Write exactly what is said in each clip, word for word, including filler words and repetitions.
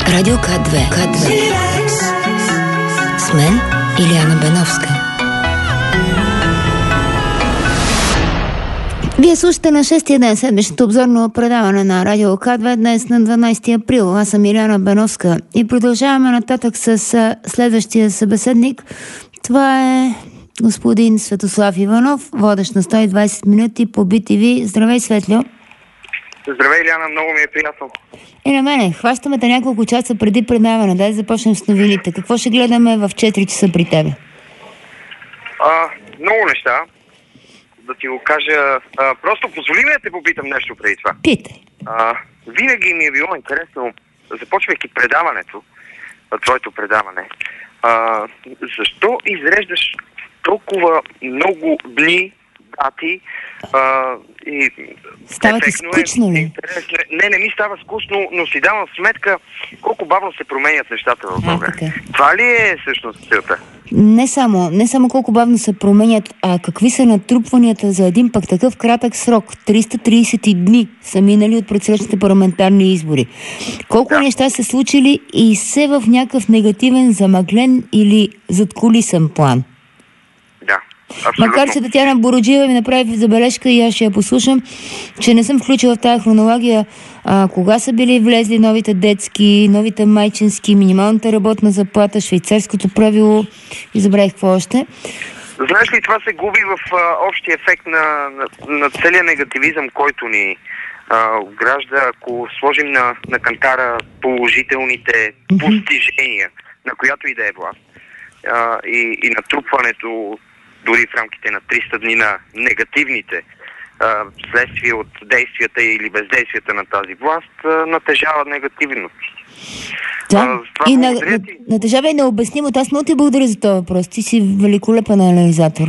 Радио К две. К две. С мен Илияна Беновска. Вие слушате на шестия ден седмичното обзорно предаване на Радио К две днес на дванайсети април. Аз съм Илияна Беновска и продължаваме нататък с следващия събеседник. Това е господин Светослав Иванов, водещ на сто и двайсет минути по Би Ти Ви. Здравей, Светлио! Здравей, Иляна, много ми е приятно. И на мене. Хващаме те няколко часа преди предаване. Дай да започнем с новините. Какво ще гледаме в четири часа при тебе? А, много неща. Да ти го кажа. А, просто позволи ми да те попитам нещо преди това. Питай. А, винаги ми е било интересно, започвайки предаването, твоето предаване, а, защо изреждаш толкова много дни, дати, а, и става ти скучно ли? Не, не ми става скучно, но си давам сметка колко бавно се променят нещата в България. Това ли е всъщност целта? Не само, не само колко бавно се променят, а какви са натрупванията за един пък такъв кратък срок. триста и трийсет дни са минали от предсрещните парламентарни избори. Колко да. неща са случили и се в някакъв негативен, замъглен или задкулисен план. Да. Абсолютно. Макар че Татяна Бороджиева ми направи забележка и аз ще я послушам, че не съм включила в тази хронология а, кога са били влезли новите детски, новите майчински, минималната работна заплата, швейцарското правило и забравих какво още. Знаеш ли, това се губи в а, общия ефект на, на, на целия негативизъм, който ни а, огражда, ако сложим на, на кантара положителните mm-hmm. постижения, на която и да е власт. А, и, и натрупването дори в рамките на триста дни на негативните а, следствия от действията или бездействията на тази власт, а, натежава негативно. Да, а, и на, на, натежава и необяснимо. Аз много ти благодаря за този въпрос. Ти си великолепен анализатор.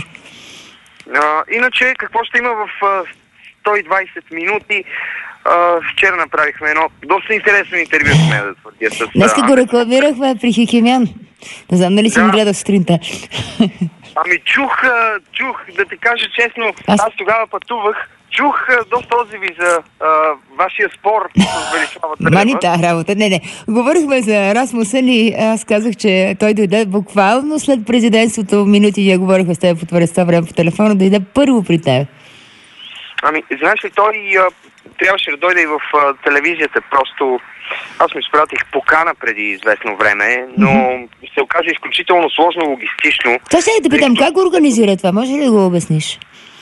А, иначе, какво ще има в а, сто и двайсет минути? А, вчера направихме едно доста интересно интервю с мен да твърдя с... Днеска го рекламирахме при Хикемян. Не знам дали си да. ми гледал сутринта. Ами чух, чух, да ти кажа честно, аз, аз тогава пътувах, чух доста отзиви за а, вашия спор с Велислава Древа. Мани тази работа, не, не. Говорихме за Расмусен и аз казах, че той дойде буквално след президентството, минути я говорихме с теб по това време по телефона, дойде първо при теб. Ами, знаеш ли, той а, трябваше да дойде и в а, телевизията, просто аз му изпратих покана преди известно време, но mm-hmm. се оказа изключително сложно логистично. Това ще да питам, как го организира това? Може ли да го обясниш?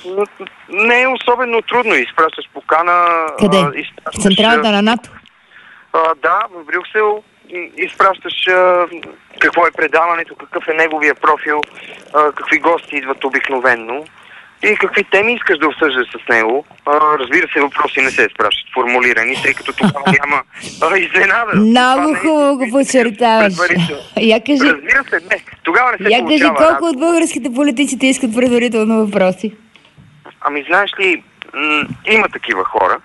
Не е особено трудно. Изпращаш покана... Къде? Изпращаш... В централата на НАТО? А, да, в Брюксел. Изпращаш а, какво е предаването, какъв е неговия профил, а, какви гости идват обикновенно и какви теми искаш да обсъждаш с него. А, разбира се, въпроси не се изпращат формулирани, тъй като тогава няма а, изненада. Много хубаво го подчертаваш. Я кажи, разбира се, не. Тогава не се я получава. кажи колко от българските политиците искат предварително въпроси. Ами знаеш ли, м- има такива хора,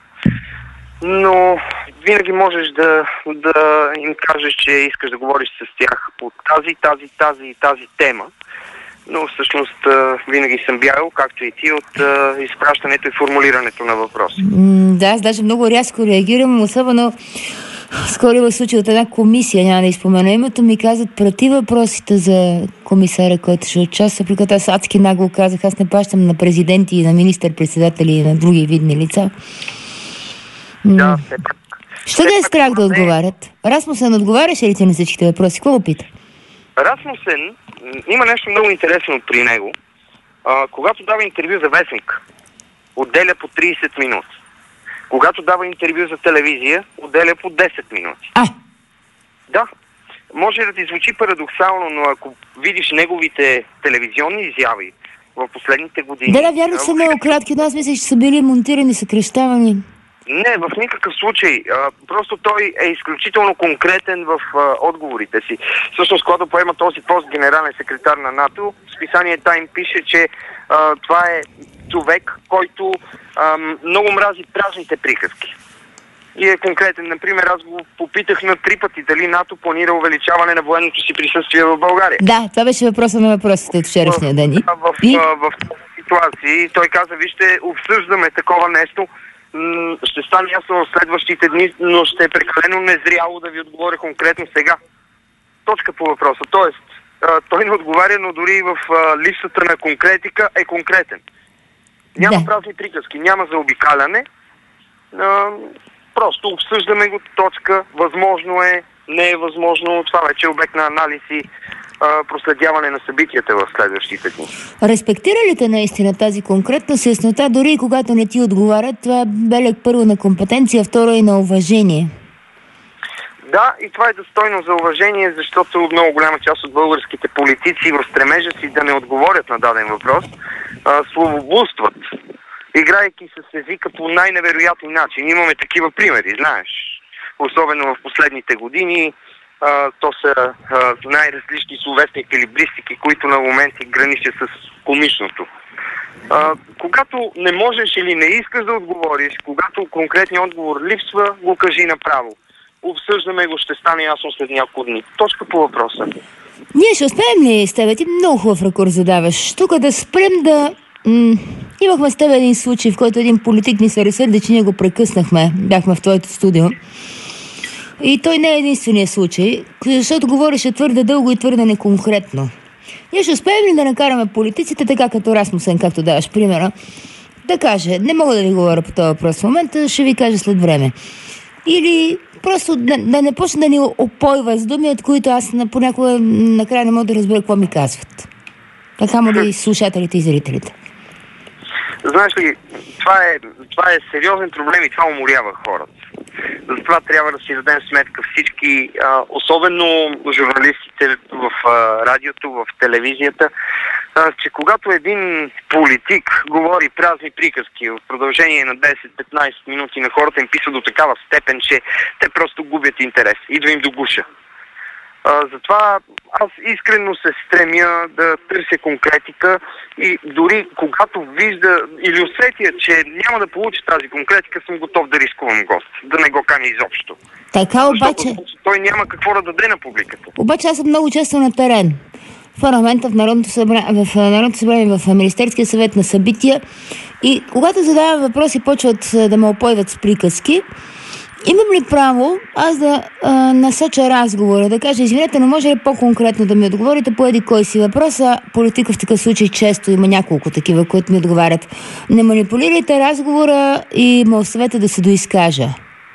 но винаги можеш да, да им кажеш, че искаш да говориш с тях по тази, тази, тази и тази тема. Но всъщност винаги съм бягал, както и ти, от а, изпращането и формулирането на въпроси. М- да, аз даже много рязко реагирам, особено скоро в случай от една комисия, няма да изпомена името, ми казват, прати въпросите за комисаря, който ще участва, при като аз адски нагло казах, аз не плащам на президенти и на министър-председатели и на други видни лица. Да, все пак. Що да е страх да отговарят? Расмусен отговаряше ли ти на всичките въпроси? Какво го пита? Расмусен има нещо много интересно при него. А, когато дава интервю за вестник, отделя по трийсет минути. Когато дава интервю за телевизия, отделя по десет минути. А! Да. Може да ти звучи парадоксално, но ако видиш неговите телевизионни изяви в последните години... Да, да, вярно, че са много кратки, но аз мисля, че са били монтирани, съкръщавани. Не, в никакъв случай. А, просто той е изключително конкретен в а, отговорите си. Всъщност, когато поема този пост генерален секретар на НАТО, списание Time пише, че а, това е човек, който а, много мрази празните приказки. И е конкретен. Например, аз го попитах на три пъти дали НАТО планира увеличаване на военното си присъствие в България. Да, това беше въпроса на въпросите от вчерашния ден. В, в, и... в, в, в ситуации той каза, вижте, обсъждаме такова нещо, м- ще стане ясно в следващите дни, но ще е прекалено незряло да ви отговоря конкретно сега. Точка по въпроса. Тоест, а, той не отговаря, но дори в а, липсата на конкретика е конкретен. Няма да. Празни приказки, няма заобикаляне. А, просто обсъждаме го точка. Възможно е, не е възможно. Това вече е обект на анализ и а, проследяване на събитията в следващите дни. Респектира ли те наистина тази конкретност, яснота, дори и когато не ти отговарят? Това е белег първо на компетенция, второ и на уважение. Да, и това е достойно за уважение, защото много голяма част от българските политици в стремежа си да не отговорят на даден въпрос, а, словоблудстват, играйки с езика по най-невероятни начини. Имаме такива примери, знаеш. Особено в последните години, а, то са а, най-различни словесни еквилибристики, които на моменти граничат с комичното. А, когато не можеш или не искаш да отговориш, когато конкретният отговор липсва, го кажи направо. Обсъждаме го, ще стане ясно след няколко дни. Точка по въпроса. Ние ще успеем ли с тебе? Ти много хубав ракурс задаваш. Тук да спрем да... М- имахме с тебе един случай, в който един политик ни се разсърди, че ние го прекъснахме. Бяхме в твоето студио. И той не е единственият случай, защото говореше твърде дълго и твърде неконкретно. Ние ще успеем ли да накараме политиците, така като Расмусен, както даваш примера, да каже, не мога да ви говоря по този въпрос в момента, ще ви кажа след време. Или просто да, да не почне да ни опойва с думи, от които аз понякога накрая не мога да разбера какво ми казват. Така му ли слушателите и зрителите? Знаеш ли, това е, това е сериозен проблем и това уморява хората. Затова трябва да си дадем сметка всички, а, особено журналистите в а, радиото, в телевизията, а, че когато един политик говори празни приказки в продължение на десет-петнайсет минути, на хората им писва до такава степен, че те просто губят интерес. Идва им до гуша. А, затова аз искрено се стремя да търся конкретика и дори когато вижда или усетя, че няма да получи тази конкретика, съм готов да рискувам гост, да не го каня изобщо. Така обаче... Защото той няма какво да даде на публиката. Обаче аз съм много често на терен. В парламента, в Народното събрание, в Народното събрание, в Министерския съвет на събития. И когато задавам въпроси, почват да ме опойват с приказки. Имам ли право аз да а, насоча разговора, да кажа, извинете, но може ли по-конкретно да ми отговорите по еди кой си въпроса? Политика в такъв случай често има няколко такива, които ми отговарят. Не манипулирайте разговора и ме оставете да се доизкажа.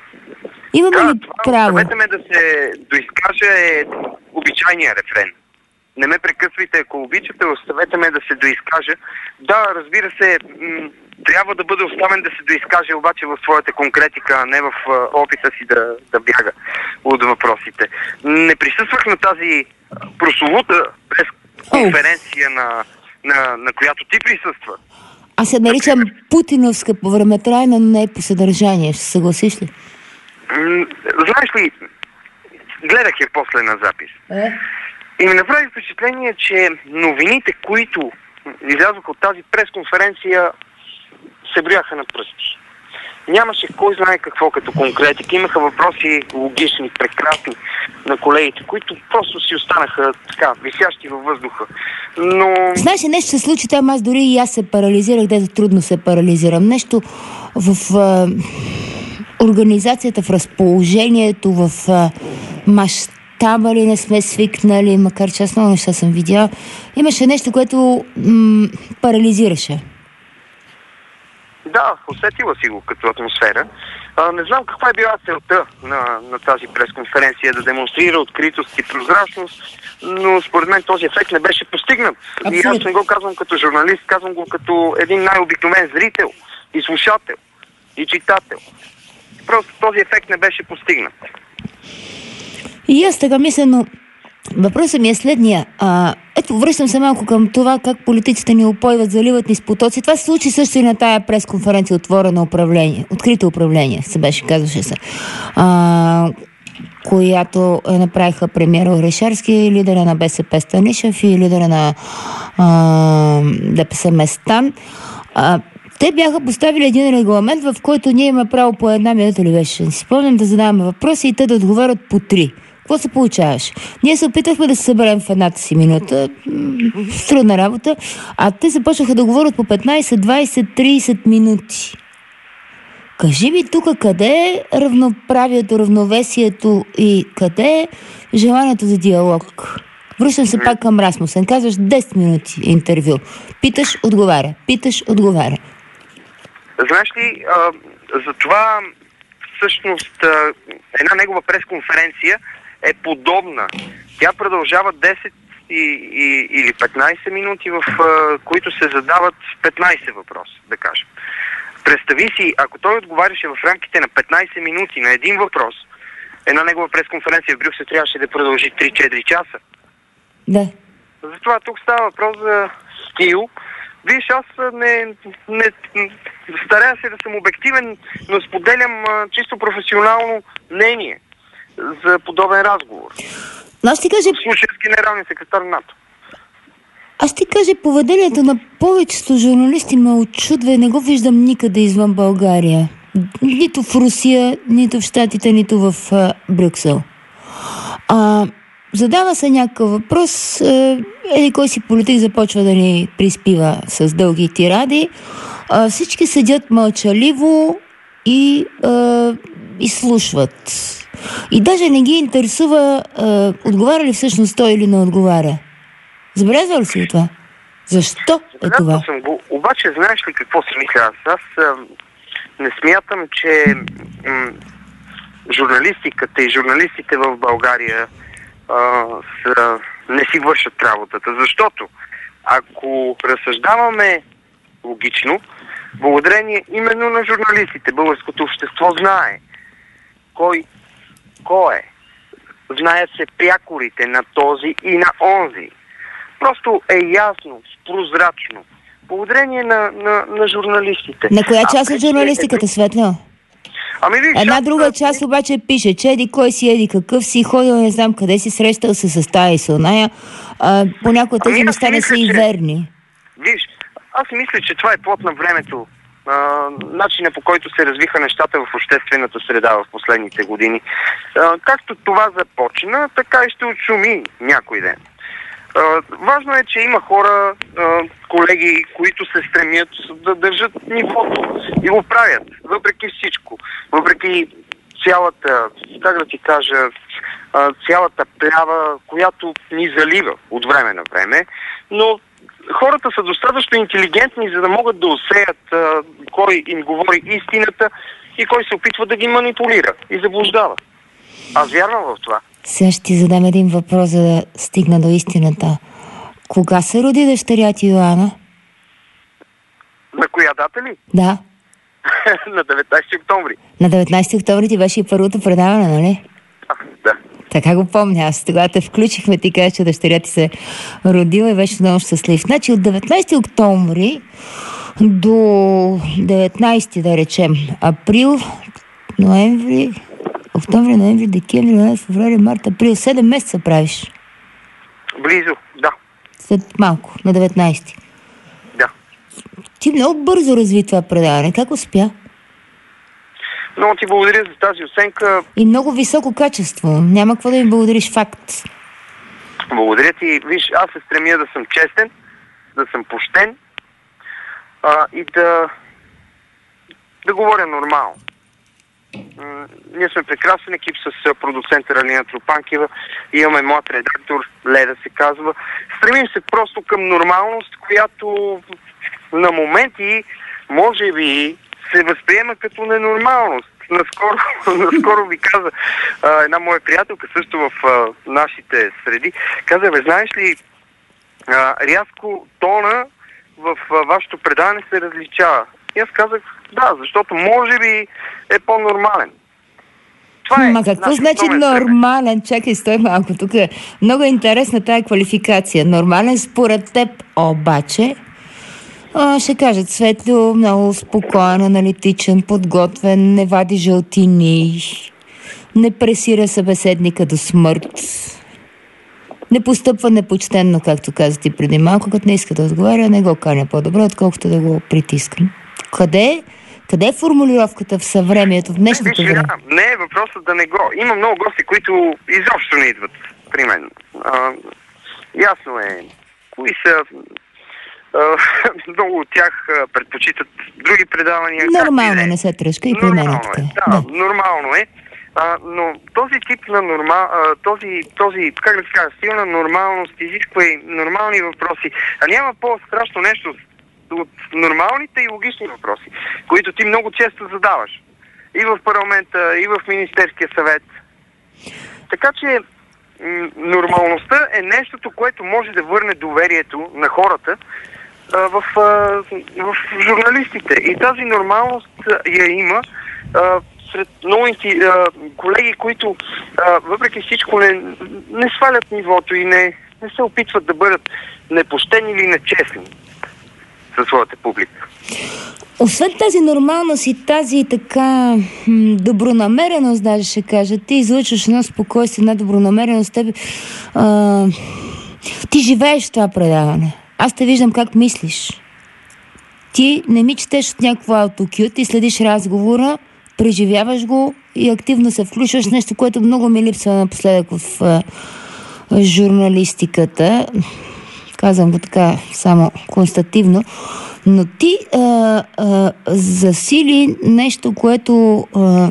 Имам да, ли право? Оставете ме да се доизкажа е обичайния рефрен. Не ме прекъсвайте, ако обичате, оставете ме да се доизкажа. Да, разбира се, м- трябва да бъде оставен да се доизкаже обаче в своята конкретика, а не в а, опита си да, да бяга от въпросите. Не присъствах на тази прословута пресконференция, на, на, на която ти присъства. Аз се наричам путиновска по времетрайна, но не е по съдържание. Ще съгласиш ли? М- знаеш ли, гледах я после на запис. Е? И ми направи впечатление, че новините, които излязоха от тази пресконференция, се брояха на пръсти. Нямаше кой знае какво като конкретика. Имаха въпроси логични, прекрасни на колегите, които просто си останаха така, висящи във въздуха. Но... Знаеш, нещо се случи там, аз дори и аз се парализирах, дето трудно се парализирам. Нещо в а, организацията, в разположението, в а, мащаба ли не сме свикнали, макар че аз много неща съм видяла. Имаше нещо, което м- парализираше. Да, усетила си го като атмосфера. А, не знам каква е била целта на, на тази пресконференция, да демонстрира откритост и прозрачност, но според мен този ефект не беше постигнат. Абсолютно. И аз не го казвам като журналист, казвам го като един най-обикновен зрител и слушател и читател. Просто този ефект не беше постигнат. И аз така мисля, но въпросът ми е следния. А, ето, връщам се малко към това, как политиците ни опойват, заливат ни с потоци. Това се случи също и на тая пресконференция отворено управление. Открито управление, се беше, казваше се. А, която направиха премиера Орешарски, лидера на БСП Станишев и лидера на а, ДПС Местан. А, те бяха поставили един регламент, в който ние имаме право по една минута ли беше. Не си спомням да задаваме въпроси и те да отговарят по три. Какво се получаваш? Ние се опитахме да се съберем в едната си минута, с трудна работа, а те започнаха да говорят по петнайсет, двайсет, трийсет минути. Кажи ми тук къде е равноправието, равновесието и къде е желанието за диалог? Връщам се пак към Расмусен. Казваш десет минути интервю. Питаш, отговаря. Питаш, отговаря. Знаеш ли, а, за това всъщност а, една негова пресконференция е подобна. Тя продължава десет и, и, или петнайсет минути, в а, които се задават петнайсет въпроса, да кажем. Представи си, ако той отговаряше в рамките на петнайсет минути на един въпрос, една негова пресконференция в Брюксел трябваше да продължи три-четири часа. Да. Затова тук става въпрос за стил. Виж, аз не, не старая се да съм обективен, но споделям а, чисто професионално мнение за подобен разговор. Но аз ти кажа... Слушай с генералния секретар на НАТО. Аз ти кажа, поведението на повечето журналисти ме очудва и не го виждам никъде извън България. Нито в Русия, нито в Щатите, нито в а, Брюксел. А, задава се някакъв въпрос, е, еди кой си политик започва да ни приспива с дълги тиради. А, всички седят мълчаливо и, е, и слушват. И даже не ги интересува е, отговаря ли всъщност той или не отговаря. Забелязва ли си от това? Защо е това? Съм го. Обаче знаеш ли какво си мисля аз? Аз а, не смятам, че м- журналистиката и журналистите в България а, са, не си вършат работата. Защото ако разсъждаваме логично, благодарение именно на журналистите, българското общество знае кой кой е. Знаят се прякорите на този и на онзи. Просто е ясно, прозрачно. Благодарение на, на, на журналистите. На коя част от журналистиката, е... Светло? Ами виж, Една аз... друга част обаче пише, че еди кой си, еди какъв си, ходил не знам къде си, срещал се с тая и с оная. Понякога тези ами неща не са и верни. Виж, аз мисля, че това е плод на времето. Uh, начина, по който се развиха нещата в обществената среда в последните години. Uh, както това започна, така и ще отшуми някой ден. Uh, важно е, че има хора, uh, колеги, които се стремят да държат нивото и го правят, въпреки всичко. Въпреки цялата, как да ти кажа, uh, цялата плява, която ни залива от време на време, но хората са достатъчно интелигентни, за да могат да усеят а, кой им говори истината и кой се опитва да ги манипулира и заблуждава. Аз вярвам в това. Сега ще ти задам един въпрос, за да стигна до истината. Кога се роди дъщеря ти Йоана? На коя дата ли? Да. На деветнайсети октомври. На деветнайсети октомври ти беше и първото предаване, нали? А, да. Така го помня. Аз тогава те включихме, ти кажа, че дъщеря ти се родила и беше много щастлив. Значи от деветнайсети октомври до деветнайсети, да речем, април, ноември, октомври, ноември, декември, ноември, февруари, март, април. седем месеца правиш. Близо, да. След малко, на деветнайсети. Да. Ти много бързо разви това предаване. Как успя? Много ти благодаря за тази оценка. И много високо качество. Няма какво да ми благодариш, факт. Благодаря ти. Виж, аз се стремя да съм честен, да съм почтен а, и да да говоря нормално. М- ние сме прекрасен екип с продуцента Ралина Тропанкева. Имаме млад редактор, Леда се казва. Стремим се просто към нормалност, която на моменти може би се възприема като ненормалност. Наскоро, наскоро ми каза а, една моя приятелка, също в а, нашите среди, каза, бе, знаеш ли, а, рязко тона в а, вашето предаване се различава. И аз казах, да, защото може би е по-нормален. Това е. Ма какво значи нормален? Чакай, стой малко тук. Много е интересна тая квалификация. Нормален според теб, обаче... А, ще кажат, Светло, много спокоен, аналитичен, подготвен, не вади жълтини, не пресира събеседника до смърт, не постъпва непочтенно, както каза ти преди малко, като не иска да отговаря, не го каня по-добре, отколкото да го притискам. Къде, къде е формулировката в съвремието, в днешното време? Не е въпросът да не го... Има много гости, които изобщо не идват при мен. А, ясно е кои са... много от тях предпочитат други предавания. Нормално, не се тръжка и при мен е така. Да, да, нормално е. А, но този тип на нормал, а, този, този, как да се кажа, стил на нормалност изисква и нормални въпроси. А няма по-страшно нещо от нормалните и логични въпроси, които ти много често задаваш. И в парламента, и в Министерския съвет. Така че м- нормалността е нещото, което може да върне доверието на хората а, в, а, в журналистите. И тази нормалност я има а, сред новите колеги, които а, въпреки всичко не, не свалят нивото и не, не се опитват да бъдат непощени или нечестни със своята публика. Освен тази нормалност и тази така м- добронамереност, даже ще кажа, ти излъчваш едно спокойствие, една добронамереност, тебе, а, ти живееш в това предаване. Аз те виждам как мислиш. Ти не ми четеш от някакво аутокю, ти следиш разговора, преживяваш го и активно се включваш, нещо, което много ми липсва напоследък в а, журналистиката. Казвам го така само констативно. Но ти а, а, засили нещо, което а,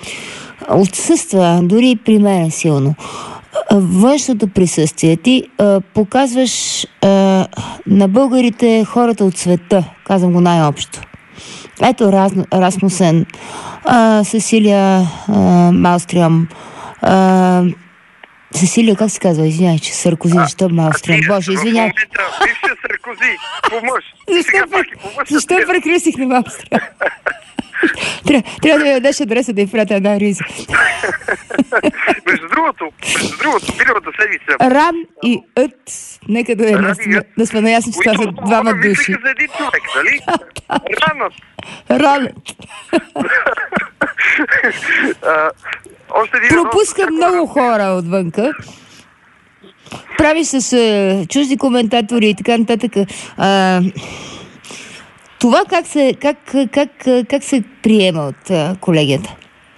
отсъства дори при мен силно. Външното присъствие. Ти а, показваш а, на българите хората от света. Казвам го най-общо. Ето Раз, Расмусен, а, Сесилия а, Малстрям, а, Сесилия, как се казва? Извинявай, че Саркози, защо Малстрям? Боже, извинявай. Бившия Саркози, по мъж. Защо прекръсих на Малстрям? Трябва да ми дадеш адреса да й пратя една риза. Между другото, между другото, миналата седмица... Ран и Ът, нека да, да, да сме наясни, че това са двама души. Мислиха за един човек, нали? Ранът. Ранът. Пропуска много хора отвънка. Правиш с е, чужди коментатори и така нататък. А, това как се, как, как, как се приема от а, колегията?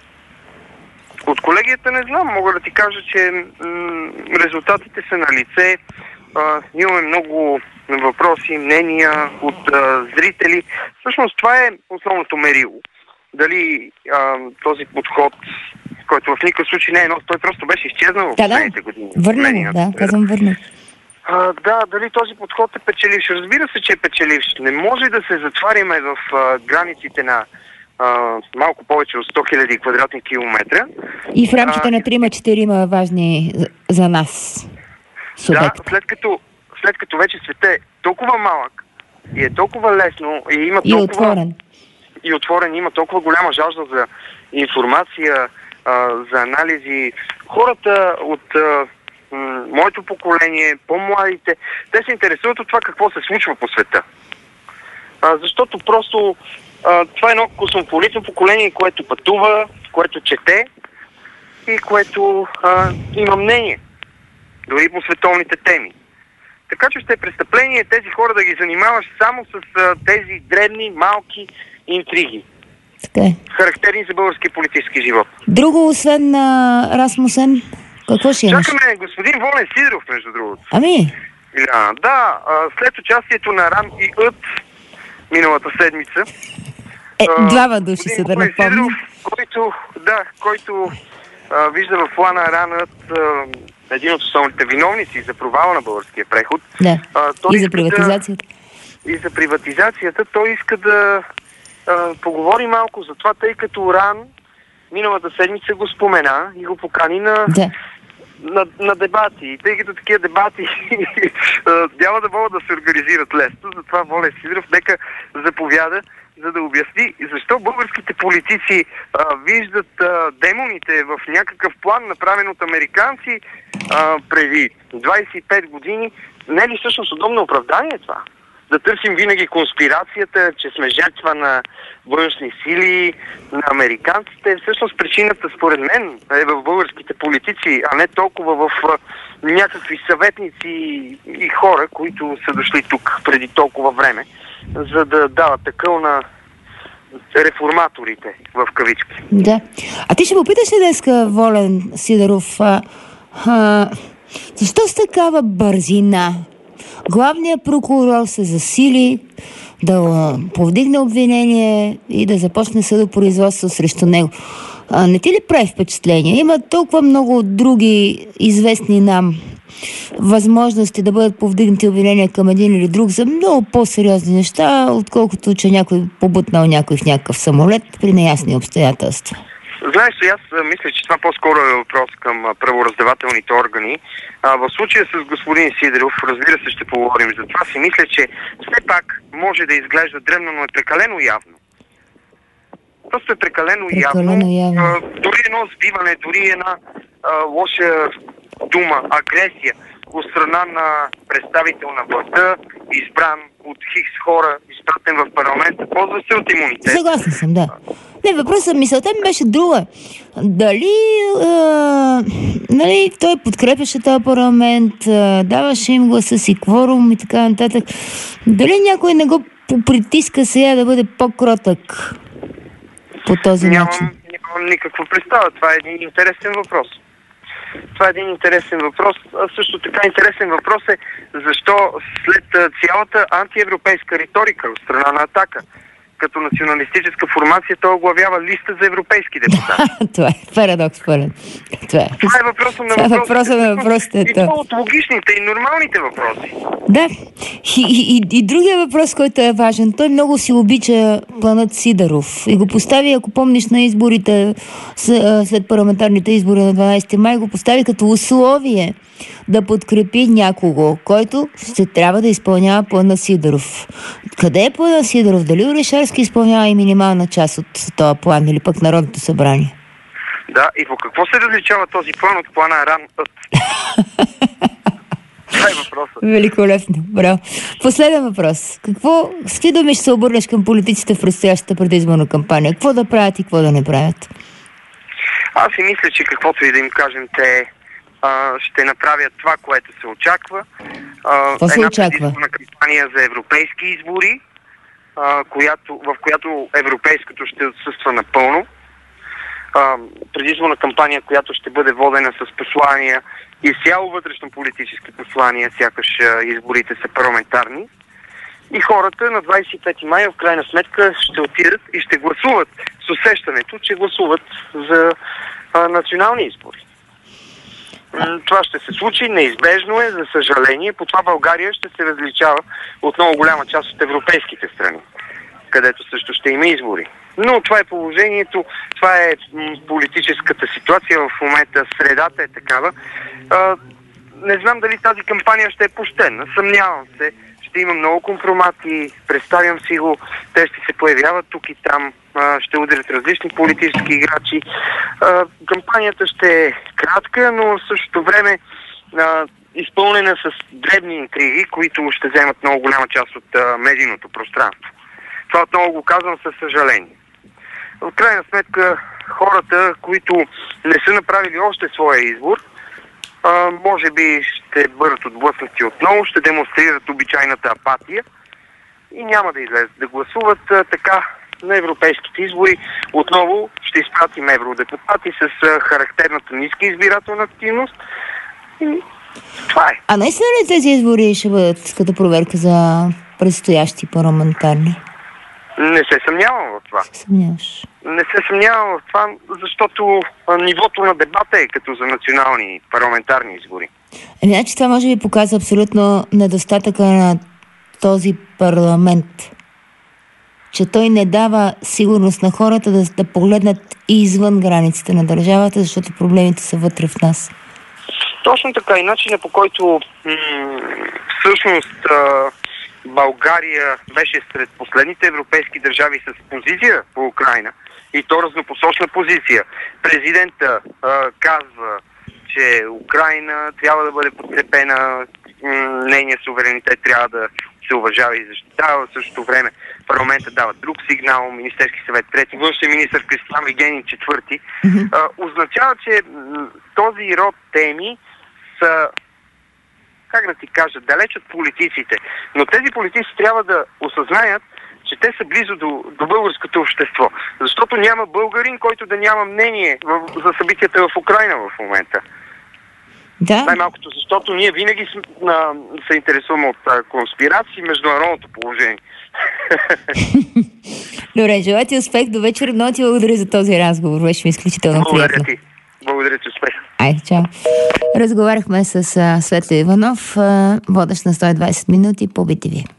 От колегията не знам. Мога да ти кажа, че м- резултатите са на лице. А, имаме много въпроси, мнения от а, зрители. Всъщност това е основното мерило. Дали а, този подход, който в никакъв случай не е, но той просто беше изчезнал в последните години. Върнал, да, казвам върнал. А, да, дали този подход е печеливш? Разбира се, че е печеливш. Не може да се затваряме в а, границите на а, малко повече от сто хиляди квадратни километра. И в рамките а, на трима-четирима важни за, за нас субекти. Да, след като, след като вече света е толкова малък и е толкова лесно и има и толкова... отворен. И отворен, има толкова голяма жажда за информация, а, за анализи. Хората от а, м- моето поколение, по-младите, те се интересуват от това какво се случва по света. А, защото просто а, това е едно космополитно поколение, което пътува, което чете и което а, има мнение. Дори по световните теми. Така че ще е престъпление тези хора да ги занимаваш само с а, тези дребни, малки интриги. Така е. Характерни за българския политически живот. Друго, освен на Расмусен, какво ще имаш? Чакаме господин Волен Сидоров, между другото. Ами? Да, да, след участието на Ран и Ът миналата седмица. Е, двама души се да напомня. Който, да, който а, вижда в плана Ранът един от основните виновници за провала на българския преход. Да, а, и за приватизацията. Да, и за приватизацията. Той иска да а, поговори малко за това, тъй като Ран миналата седмица го спомена и го покани на, да. на, на дебати. И тъй като такива дебати няма да могат да се организират лесно, затова Волен Сидоров нека заповяда, за да обясни защо българските политици а, виждат а, демоните в някакъв план, направен от американци а, преди двайсет и пет години. Не е ли всъщност удобно оправдание това? Да търсим винаги конспирацията, че сме жертва на външни сили, на американците. Всъщност причината, според мен, е в българските политици, а не толкова в а, някакви съветници и, и хора, които са дошли тук преди толкова време, за да дават такъв на реформаторите, в кавички. Да. А ти ще попиташ ли днеска, Волен Сидоров, а, а, защо с такава бързина главният прокурор се засили да повдигне обвинение и да започне съдопроизводство срещу него. А, не ти ли прави впечатление? Има толкова много други известни нам възможности да бъдат повдигнати обвинения към един или друг за много по-сериозни неща, отколкото че някой побутнал някой в някакъв самолет при неясни обстоятелства. Знаеш, аз мисля, че това по-скоро е въпрос към правораздавателните органи. А, в случая с господин Сидеров, разбира се, ще поговорим за това, си мисля, че все пак може да изглежда дребно, но е прекалено явно. Просто е прекалено, прекалено явно. явно. А, дори едно сбиване, дори една а, лоша дума, агресия от страна на представител на властта, избран от хикс хора, изпратен в парламента, ползва се от имунитет. Съгласна съм, да. Не, въпросът, мисълта ми беше друга. Дали, а, нали, той подкрепяше този парламент, а, даваше им гласа си, кворум и така нататък. Дали някой не го попритиска сега да бъде по-кротък по този нямам, начин? Нямам никаква представа. Това е един интересен въпрос. Това е един интересен въпрос. А също така интересен въпрос е защо след цялата антиевропейска риторика от страна на Атака, като националистическа формация, той оглавява листа за европейски депутати. Това е парадокс, пълен. Това е, това е въпросът на въпросите. Въпросът на въпросите. И това от логичните и нормалните въпроси. Да. И, и, и, и другия въпрос, който е важен, той много си обича планът Сидеров и го постави, ако помниш, на изборите, след парламентарните избори на дванадесети май, го постави като условие да подкрепи някого, който ще трябва да изпълнява плана Сидеров. Къде е плана Сидеров? Дали Орешарски изпълнява и минимална част от този план или пък Народното събрание? Да, и по какво се различава този план от плана Ран-Ът? Това е въпросът. Великолепно, браво. Последен въпрос. Какво, с какви думи ще се обърнеш към политиците в предстоящата предизборна кампания? Какво да правят и какво да не правят? Аз си мисля, че каквото и да им кажем, те а, ще направят това, което се очаква. А, какво се една очаква? предизборна кампания за европейски избори, а, която, в която европейското ще отсъства напълно. А, предизборна кампания, която ще бъде водена с послания и изцяло вътрешно-политически послания, сякаш а, изборите са парламентарни. И хората на двадесет и пети май в крайна сметка ще отидат и ще гласуват с усещането, че гласуват за а, национални избори. Това ще се случи, неизбежно е, за съжаление. По това България ще се различава от много голяма част от европейските страни, където също ще има избори. Но това е положението, това е политическата ситуация в момента, средата е такава. А, не знам дали тази кампания ще е почтенна, съмнявам се. Ще има много компромати, представям си го, те ще се появяват тук и там, а, ще ударят различни политически играчи. А, кампанията ще е кратка, но в същото време а, изпълнена с дребни интриги, които ще вземат много голяма част от а, медийното пространство. Това отново го казвам със съжаление. В крайна сметка, хората, които не са направили още своя избор, а, може би ще бъдат отблъснати отново, ще демонстрират обичайната апатия и няма да излезат да гласуват. А, така на европейските избори отново ще изпратим евродепутати с а, характерната ниска избирателна активност и това е. А наистина ли тези избори ще бъдат като проверка за предстоящи парламентарни? Не се съмнявам в това. Съмняваш. Не се съмнявам в това, защото а, нивото на дебата е като за национални парламентарни избори. Ами, значи това може би показва абсолютно недостатъка на този парламент. Че той не дава сигурност на хората да, да погледнат и извън границите на държавата, защото проблемите са вътре в нас. Точно така. И начинът, по който м- всъщност а, България беше сред последните европейски държави с позиция по Украйна, и то разнопосочна позиция. Президента а, казва, че Украйна трябва да бъде подкрепена, м- нейният суверенитет трябва да се уважава и защитава. В същото време парламента дава друг сигнал, Министерски съвет трети, външен министър Кристиан Вигенин четвърти. Mm-hmm. А, означава, че м- този род теми са, как да ти кажа, далеч от политиците. Но тези политици трябва да осъзнаят, че те са близо до, до българското общество. Защото няма българин, който да няма мнение в, за събитията в Украйна в момента. Да. Най-малкото, защото ние винаги см, а, се интересуваме от а, конспирации и международното положение. Добре, желая ти успех до вечера. Много ти благодаря за този разговор. Беше ми изключително Благодаря приятно. ти. Благодаря ти, успех. Айде, чао. Разговаряхме с а, Светло Иванов, а, водещ на сто и двадесет минути по би ти ви.